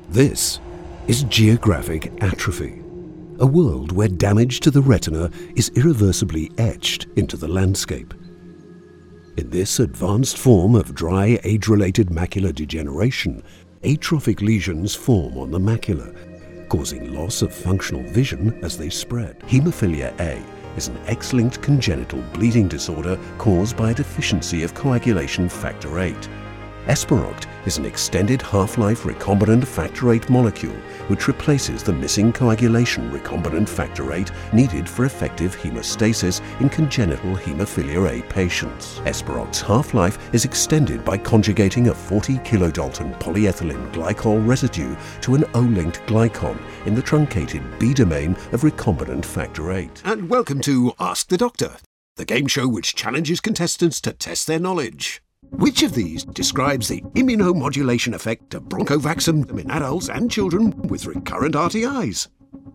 This is geographic atrophy, a world where damage to the retina is irreversibly etched into the landscape. In this advanced form of dry age-related macular degeneration, atrophic lesions form on the macula, causing loss of functional vision as they spread. Hemophilia A is an X-linked congenital bleeding disorder caused by a deficiency of coagulation factor VIII. Esperoct is an extended half-life recombinant factor VIII molecule which replaces the missing coagulation recombinant factor VIII needed for effective hemostasis in congenital hemophilia A patients. Esperoct's half-life is extended by conjugating a 40 kilodalton polyethylene glycol residue to an O-linked glycon in the truncated B domain of recombinant factor VIII. And welcome to Ask the Doctor, the game show which challenges contestants to test their knowledge. Which of these describes the immunomodulation effect of bronchovaxum in adults and children with recurrent RTIs?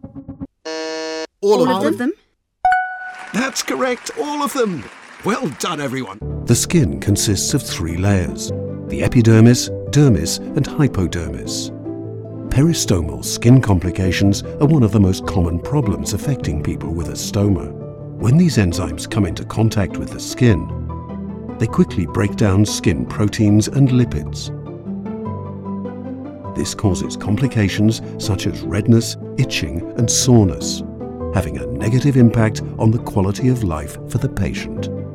All of them? That's correct, all of them. Well done, everyone. The skin consists of 3 layers: the epidermis, dermis, and hypodermis. Peristomal skin complications are one of the most common problems affecting people with a stoma. When these enzymes come into contact with the skin, they quickly break down skin proteins and lipids. This causes complications such as redness, itching, and soreness, having a negative impact on the quality of life for the patient.